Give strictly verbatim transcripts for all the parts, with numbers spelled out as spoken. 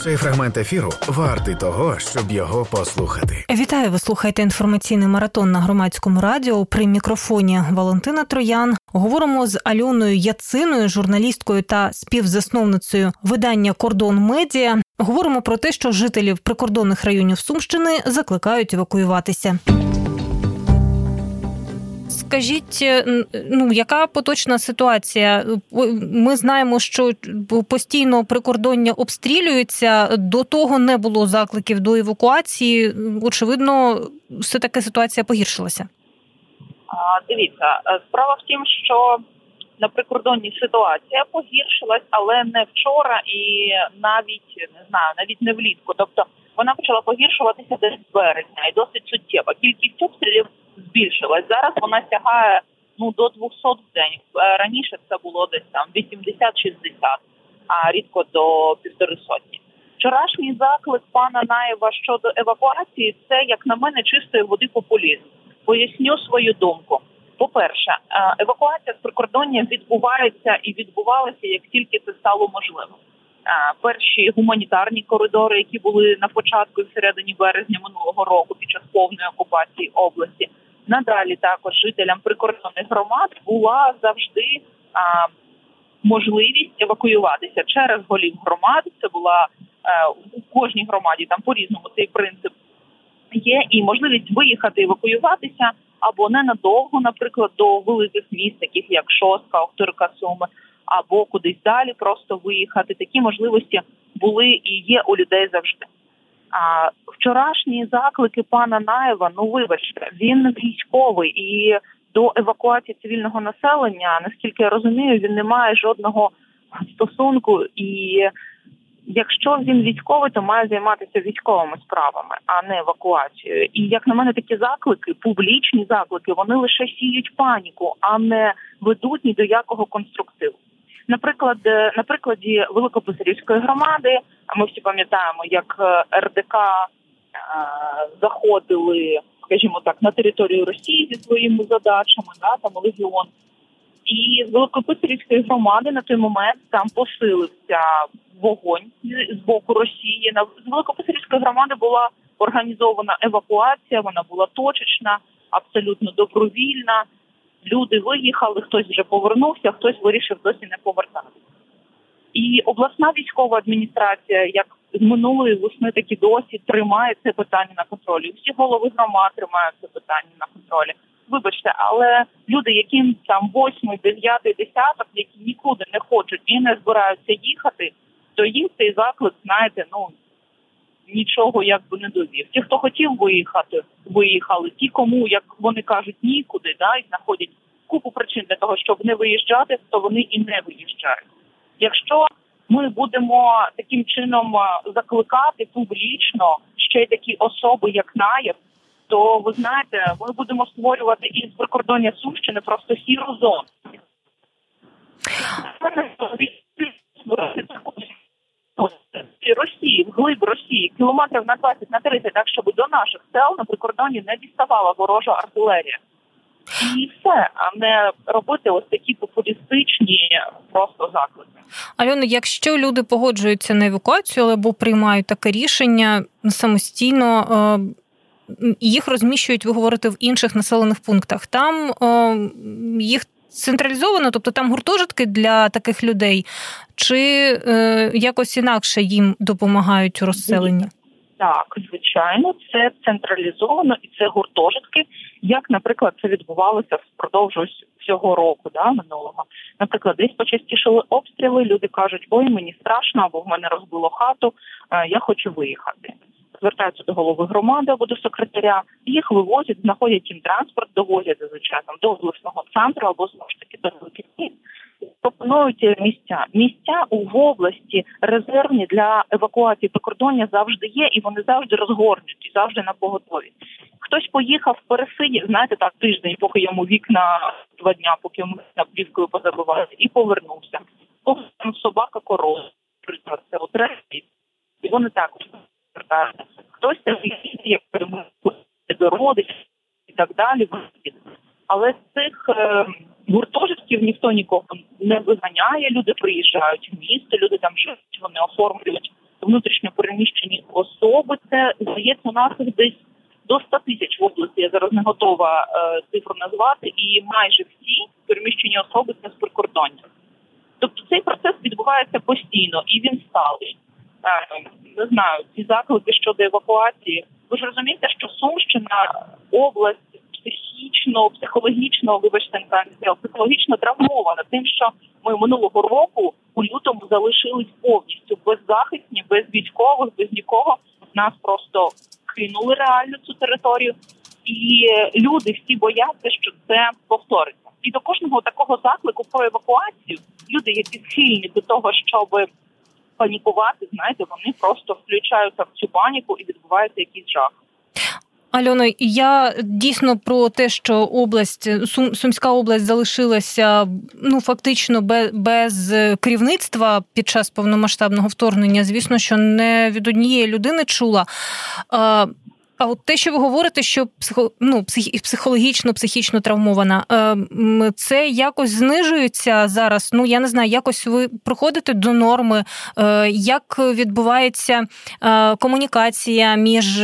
Цей фрагмент ефіру вартий того, щоб його послухати. Вітаю, ви слухаєте інформаційний маратон на Громадському радіо. При мікрофоні Валентина Троян. Говоримо з Альоною Яциною, журналісткою та співзасновницею видання «Кордон Медіа». Говоримо про те, що жителів прикордонних районів Сумщини закликають евакуюватися. Скажіть, ну, яка поточна ситуація? Ми знаємо, що постійно прикордоння обстрілюється, до того не було закликів до евакуації. Очевидно, все-таки ситуація погіршилася. Дивіться, справа в тім, що на прикордонній ситуація погіршилась, але не вчора і навіть, не знаю, навіть не влітку. Тобто вона почала погіршуватися десь з березня і досить суттєво. Кількість обстрілів збільшилась. Зараз вона сягає ну до двохсот в день. Раніше це було десь там вісімдесят-шістдесят, а рідко до півтори сотні. Вчорашній заклик пана Наєва щодо евакуації – це, як на мене, чистої води популізм. Поясню свою думку. По-перше, евакуація з прикордоння відбувається і відбувалася, як тільки це стало можливим. Перші гуманітарні коридори, які були на початку і всередині березня минулого року під час повної окупації області. Надалі також жителям прикордонних громад була завжди а, можливість евакуюватися через голів громад. Це була а, у кожній громаді, там по-різному цей принцип є. І можливість виїхати, евакуюватися або ненадовго, наприклад, до великих міст, таких як Шостка, Охтирка, Суми, або кудись далі просто виїхати. Такі можливості були і є у людей завжди. А вчорашні заклики пана Наєва, ну вибачте, він військовий і до евакуації цивільного населення, наскільки я розумію, він не має жодного стосунку. І якщо він військовий, то має займатися військовими справами, а не евакуацією. І як на мене, такі заклики, публічні заклики, вони лише сіють паніку, а не ведуть ні до якого конструктиву. Наприклад, на прикладі Великописарівської громади, а ми всі пам'ятаємо, як ер де ка е, заходили, скажімо так, на територію Росії зі своїми задачами, да, там легіон. І з Великописарівської громади на той момент там посилився вогонь з боку Росії. З Великописарівської громади була організована евакуація, вона була точечна, абсолютно добровільна. Люди виїхали, хтось вже повернувся, хтось вирішив досі не повертатися. І обласна військова адміністрація, як з минулої весни, так і досі, тримає це питання на контролі. Всі голови громад тримають це питання на контролі. Вибачте, але люди, яким там восьмий, дев'ятий, десяток, які нікуди не хочуть і не збираються їхати, то їм цей заклик, знаєте, ну, нічого якби не довів. Ті, хто хотів виїхати, виїхали. Ті, кому, як вони кажуть, нікуди, да, і знаходять купу причин для того, щоб не виїжджати, то вони і не виїжджають. Якщо ми будемо таким чином закликати публічно ще й такі особи, як Наєв, то, ви знаєте, ми будемо створювати із прикордоння Сумщини просто сіру зону. Росії, вглиб Росії, кілометрів на двадцять, на тридцять, так, щоб до наших сел на прикордоні не діставала ворожа артилерія. І все, а не робити ось такі популістичні просто заклики. Альона, якщо люди погоджуються на евакуацію, або приймають таке рішення самостійно, їх розміщують, ви говорите, в інших населених пунктах, там їх централізовано, тобто там гуртожитки для таких людей, чи е, якось інакше їм допомагають у розселенні? Так, звичайно, це централізовано і це гуртожитки, як, наприклад, це відбувалося впродовж цього року, да, минулого. Наприклад, десь почастішили обстріли, люди кажуть, ой, мені страшно, або в мене розбило хату, я хочу виїхати. Звертаються до голови громади або до секретаря, їх вивозять, знаходять їм транспорт, довозять зазвичай до обласного центру або, знову ж таки, до великих міст. Пропонують місця. Місця в області резервні для евакуації прикордоння завжди є, і вони завжди розгорнуті, завжди на поготові. Хтось поїхав, пересидів, знаєте, так, тиждень, поки йому вікна, два дня, поки йому на плівкою позабивали, і повернувся. Поки там собака корова, це отреті, і вони також звертаються. Хтось там їздить, як перемогти до родичів і так далі. Але з цих е, гуртожитків ніхто нікого не виганяє, люди приїжджають в місто, люди там живуть, вони оформлюють внутрішньо переміщені особи. Це, здається, у нас десь до ста тисяч в області, я зараз не готова е, цифру назвати, і майже всі переміщені особи це з прикордоння. Тобто цей процес відбувається постійно, і він сталий. Е, не знаю, ці заклики щодо евакуації. Ви ж розумієте, що Сумщина – область психічно, психологічно, вибачте, психологічно травмована тим, що ми минулого року у лютому залишились повністю беззахисні, без військових, без нікого. Нас просто кинули реально цю територію. І люди всі бояться, що це повториться. І до кожного такого заклику про евакуацію люди, які схильні до того, щоб панікувати, знаєте, вони просто включаються в цю паніку і відбувається якийсь жах. Альоно, я дійсно про те, що область, Сум, Сумська область залишилася, ну, фактично без, без керівництва під час повномасштабного вторгнення, звісно, що не від однієї людини чула. А, а от те, що ви говорите, що психо, ну, псих, психологічно, психічно травмована, це якось знижується зараз? Ну, я не знаю, якось ви приходите до норми, як відбувається комунікація між,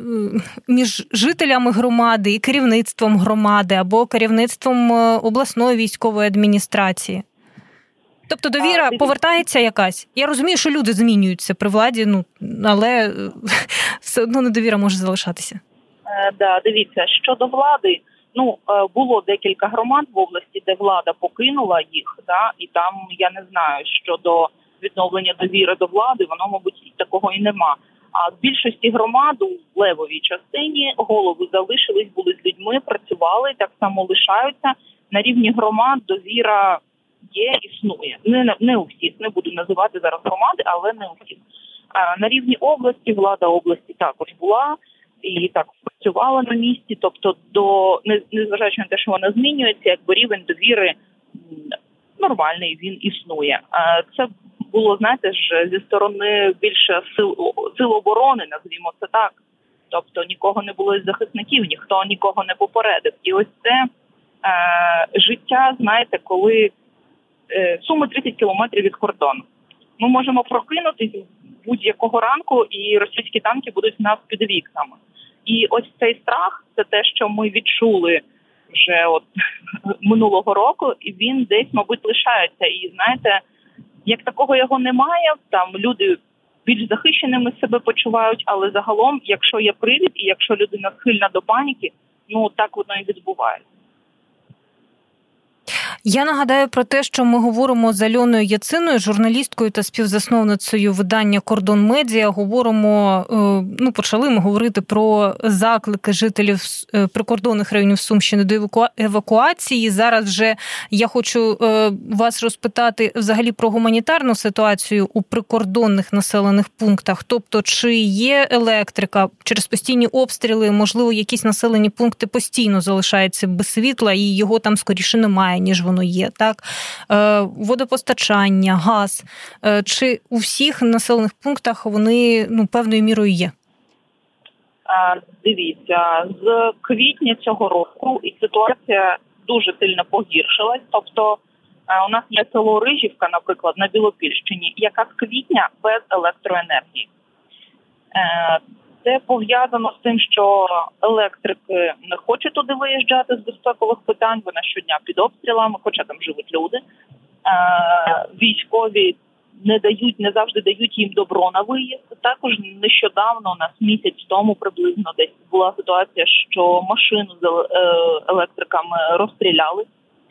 між жителями громади і керівництвом громади або керівництвом обласної військової адміністрації? Тобто довіра повертається якась? Я розумію, що люди змінюються при владі, ну, але все одно недовіра може залишатися. Е, да, дивіться, щодо влади, ну, було декілька громад в області, де влада покинула їх, да, і там, я не знаю, щодо відновлення довіри до влади, воно, мабуть, такого і нема. А в більшості громад у левовій частині голови залишились, були з людьми, працювали, так само лишаються. На рівні громад довіра є, існує. Не, не у всіх, не буду називати зараз громади, але не у всіх. А на рівні області, влада області також була і так працювала на місці, тобто до, незважаючи на те, що вона змінюється, якби рівень довіри нормальний, він існує. А це було, знаєте ж, зі сторони більше сил, сил оборони, назвімо це так. Тобто нікого не було із захисників, ніхто нікого не попередив. І ось це е, життя, знаєте, коли Суми тридцять кілометрів від кордону. Ми можемо прокинутися будь-якого ранку, і російські танки будуть в нас під вікнами. І ось цей страх, це те, що ми відчули вже от минулого року, і він десь, мабуть, лишається. І, знаєте, як такого його немає, там люди більш захищеними себе почувають, але загалом, якщо є привід, і якщо людина схильна до паніки, ну, так воно і відбувається. Я нагадаю про те, що ми говоримо з Альоною Яциною, журналісткою та співзасновницею видання «Кордон Медіа». Говоримо, ну, почали ми говорити про заклики жителів прикордонних районів Сумщини до евакуації. Зараз вже я хочу вас розпитати взагалі про гуманітарну ситуацію у прикордонних населених пунктах. Тобто, чи є електрика через постійні обстріли, можливо, якісь населені пункти постійно залишаються без світла і його там скоріше немає, ніж воно є, так? Водопостачання, газ. Чи у всіх населених пунктах вони, ну, певною мірою є? Дивіться, з квітня цього року і ситуація дуже сильно погіршилась. Тобто у нас є село Рижівка, наприклад, на Білопільщині, яка з квітня без електроенергії. Це пов'язано з тим, що електрики не хочуть туди виїжджати з безпекових питань, вони щодня під обстрілами, хоча там живуть люди. Військові не дають, не завжди дають їм добро на виїзд. Також нещодавно, у нас місяць тому приблизно десь була ситуація, що машину з електриками розстріляли.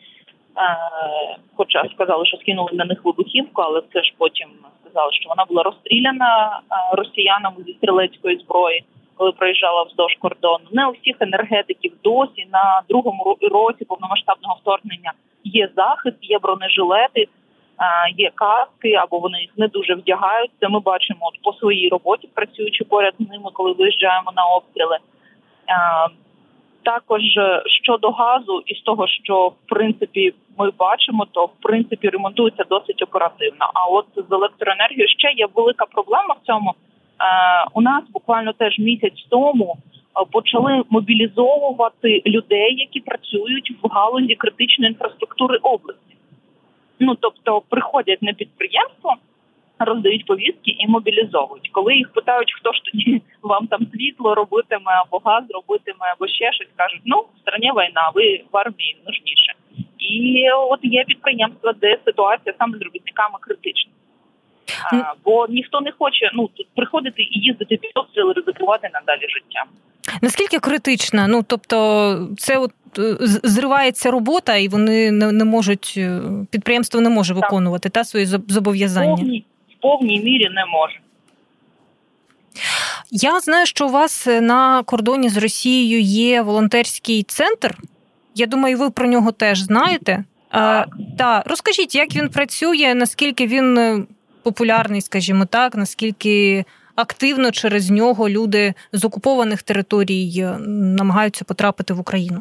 Хоча сказали, що скинули на них вибухівку, але все ж потім сказали, що вона була розстріляна росіянами зі стрілецької зброї, коли проїжджала вздовж кордону. Не у всіх енергетиків досі на другому році повномасштабного вторгнення є захист, є бронежилети, є каски, або вони їх не дуже вдягають. Це ми бачимо от по своїй роботі, працюючи поряд з ними, коли виїжджаємо на обстріли. Також щодо газу і з того, що в принципі ми бачимо, то в принципі ремонтується досить оперативно. А от з електроенергією ще є велика проблема в цьому. Е, у нас буквально теж місяць тому почали мобілізовувати людей, які працюють в галузі критичної інфраструктури області. Ну, тобто приходять на підприємство, роздають повістки і мобілізовують. Коли їх питають, хто ж тоді вам там світло робитиме, або газ робитиме, або ще щось, кажуть, ну, в країні війна, ви в армії нужніше. І от є підприємства, де ситуація саме з робітниками критична. А, бо ніхто не хоче ну тут приходити і їздити під обстріли, ризикувати надалі життя. Наскільки критична? Ну, тобто, це от зривається робота, і вони не, не можуть, підприємство не може виконувати та свої зобов'язання? В повній, в повній мірі не може. Я знаю, що у вас на кордоні з Росією є волонтерський центр. Я думаю, ви про нього теж знаєте. Так. А, та, розкажіть, як він працює, наскільки він популярний, скажімо так, наскільки активно через нього люди з окупованих територій намагаються потрапити в Україну?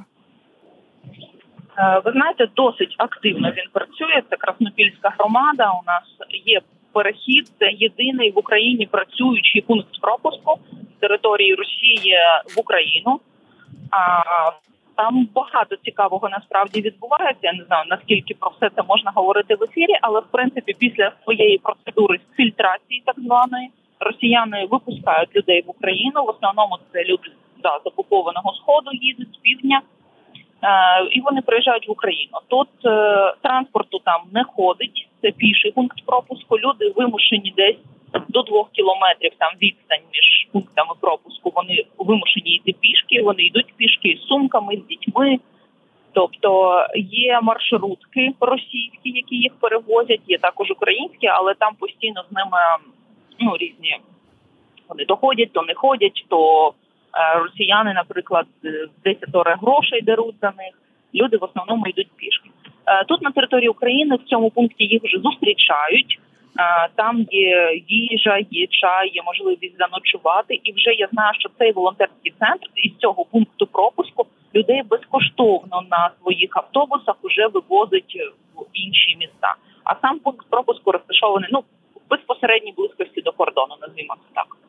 Ви знаєте, досить активно він працює. Це Краснопільська громада. У нас є перехід. Це єдиний в Україні працюючий пункт пропуску з території Росії в Україну. А там багато цікавого насправді відбувається. Я не знаю, наскільки про все це можна говорити в ефірі, але, в принципі, після своєї процедури фільтрації так званої, росіяни випускають людей в Україну. В основному це люди да, з окупованого Сходу їдуть, з півдня, е- і вони приїжджають в Україну. Тут е- транспорту там не ходить, це піший пункт пропуску. Люди вимушені десь до двох кілометрів там відстань між пунктами пропуску. Вони вимушені йти пішки, вони йдуть пішки з сумками, з дітьми. Тобто є маршрутки російські, які їх перевозять, є також українські, але там постійно з ними ну, різні. Вони то ходять, то не ходять, то е, росіяни, наприклад, десятеро грошей деруть за них. Люди в основному йдуть пішки. Е, тут на території України в цьому пункті їх вже зустрічають. Е, там є їжа, є чай, є можливість заночувати. І вже я знаю, що цей волонтерський центр із цього пункту пропуску людей безкоштовно на своїх автобусах вже вивозить в інші міста. А сам пункт пропуску розташований, ну, в безпосередній близькості до кордону, назвімо це так.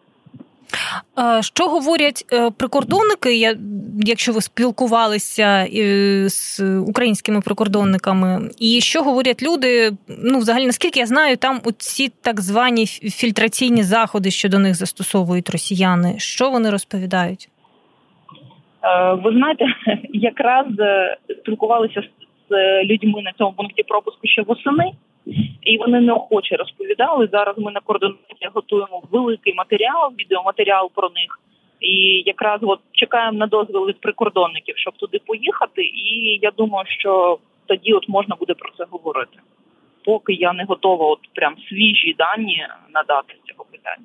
Що говорять прикордонники, якщо ви спілкувалися з українськими прикордонниками, і що говорять люди, ну, взагалі, наскільки я знаю, там оці так звані фільтраційні заходи, що до них застосовують росіяни, що вони розповідають? Ви знаєте, якраз спілкувалися з людьми на цьому пункті пропуску ще восени, і вони неохоче розповідали. Зараз ми на кордоні готуємо великий матеріал, відеоматеріал про них. І якраз от чекаємо на дозвіл від прикордонників, щоб туди поїхати. І я думаю, що тоді от можна буде про це говорити. Поки я не готова от прям свіжі дані надати з цього питання.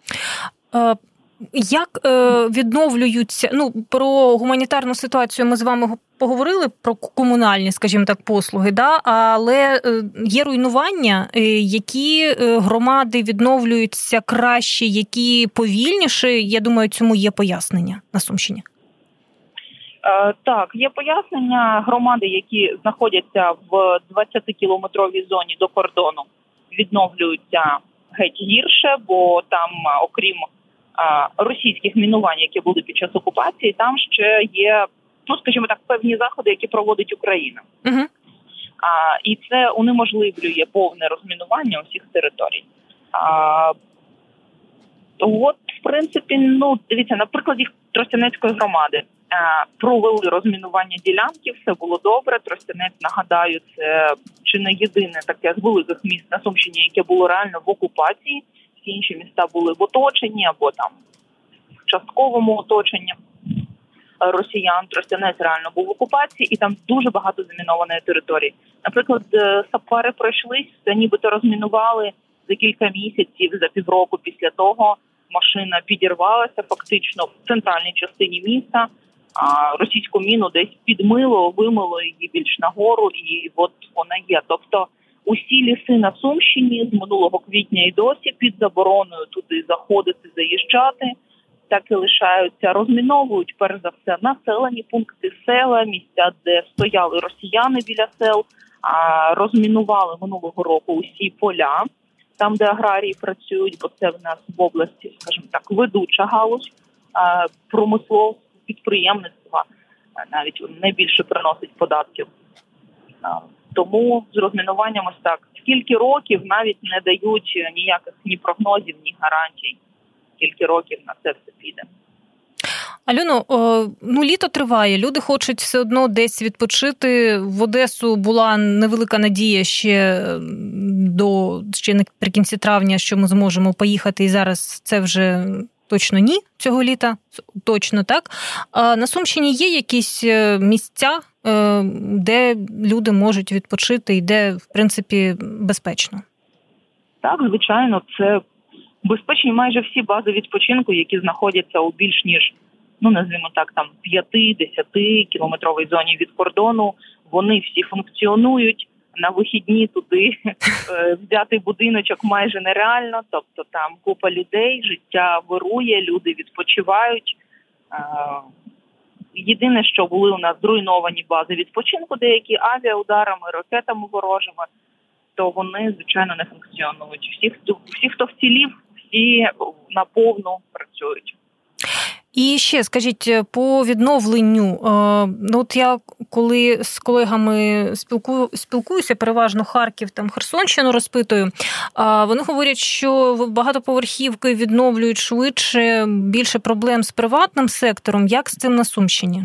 Як е, відновлюються, ну, про гуманітарну ситуацію ми з вами поговорили, про комунальні, скажімо так, послуги, да? Але е, є руйнування, е, які громади відновлюються краще, які повільніше, я думаю, цьому є пояснення на Сумщині. Е, так, є пояснення. Громади, які знаходяться в двадцятикілометровій зоні до кордону, відновлюються геть гірше, бо там, окрім російських мінувань, які були під час окупації, там ще є, ну, скажімо так, певні заходи, які проводить Україна. Uh-huh. А, і це унеможливлює повне розмінування усіх територій. А, от, в принципі, ну, дивіться, на прикладі Тростянецької громади а, провели розмінування ділянки, все було добре. Тростянець, нагадаю, це чи не єдине таке з великих міст на Сумщині, яке було реально в окупації. Інші міста були в оточенні або там в частковому оточенні росіян. Тростянець реально був в окупації, і там дуже багато замінованої території. Наприклад, сапари пройшлись, це нібито розмінували за кілька місяців, за півроку після того машина підірвалася фактично в центральній частині міста, а російську міну десь підмило, вимило її більш нагору, і от вона є. Тобто усі ліси на Сумщині з минулого квітня і досі під забороною туди заходити, заїжджати, так і лишаються. Розміновують, перш за все, населені пункти, села, місця, де стояли росіяни біля сел, а розмінували минулого року усі поля, там, де аграрії працюють, бо це в нас в області, скажімо так, ведуча галузь, промисловство, підприємництва, навіть найбільше приносить податків Тому з розмінуванням ось так. Скільки років навіть не дають ніяких ні прогнозів, ні гарантій. Скільки років на це все піде. Альоно, ну літо триває, люди хочуть все одно десь відпочити. В Одесу була невелика надія ще до ще наприкінці травня, що ми зможемо поїхати, і зараз це вже точно ні, цього літа, точно так. А на Сумщині є якісь місця, де люди можуть відпочити і де, в принципі, безпечно? Так, звичайно, це безпечні майже всі бази відпочинку, які знаходяться у більш ніж, ну, назвімо так, там п'ять-десять кілометровій зоні від кордону. Вони всі функціонують. На вихідні туди взяти будиночок майже нереально. Тобто там купа людей, життя вирує, люди відпочивають. Єдине, що були у нас зруйновані бази відпочинку, деякі авіаударами, ракетами ворожими, то вони, звичайно, не функціонують. Всі, всі хто вцілів, всі наповну працюють. І ще, скажіть, по відновленню, ну от я коли з колегами спілкую, спілкуюся, переважно Харків, там Херсонщину розпитую, вони говорять, що багатоповерхівки відновлюють швидше, більше проблем з приватним сектором. Як з цим на Сумщині?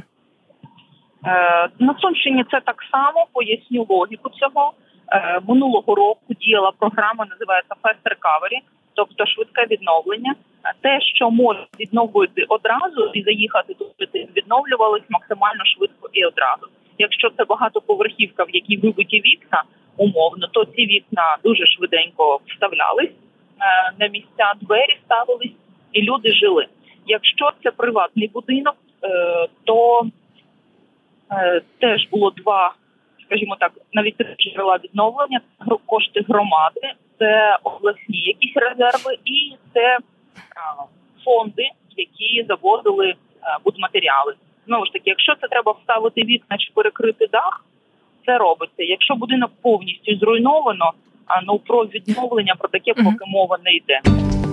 На Сумщині це так само, поясню логіку цього. Минулого року діяла програма, називається Fast Recovery, тобто швидке відновлення. Те, що можуть відновити одразу і заїхати туди, відновлювались максимально швидко і одразу. Якщо це багатоповерхівка, в якій вибиті вікна, умовно, то ці вікна дуже швиденько вставлялись, на місця двері ставились і люди жили. Якщо це приватний будинок, то теж було два, скажімо так, навіть три джерела відновлення, кошти громади, це обласні якісь резерви і це фонди, які завозили будматеріали. Знову ж таки, якщо це треба вставити вікна чи перекрити дах, це робиться. Якщо будинок повністю зруйновано, ну про відновлення, про таке поки мова не йде.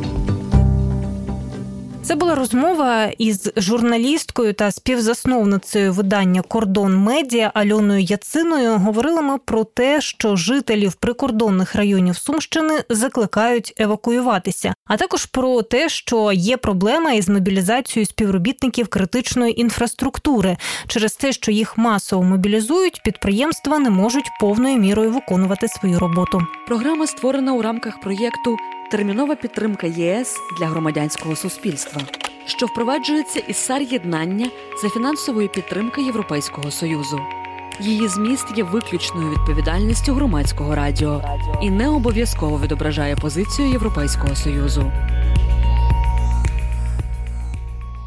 Це була розмова із журналісткою та співзасновницею видання «Кордон Медіа» Альоною Яциною. Говорили ми про те, що жителів прикордонних районів Сумщини закликають евакуюватися, а також про те, що є проблема із мобілізацією співробітників критичної інфраструктури. Через те, що їх масово мобілізують, підприємства не можуть повною мірою виконувати свою роботу. Програма створена у рамках проєкту «Термінова підтримка ЄС для громадянського суспільства», що впроваджується із САР-єднання за фінансової підтримки Європейського Союзу. Її зміст є виключною відповідальністю громадського радіо і не обов'язково відображає позицію Європейського Союзу.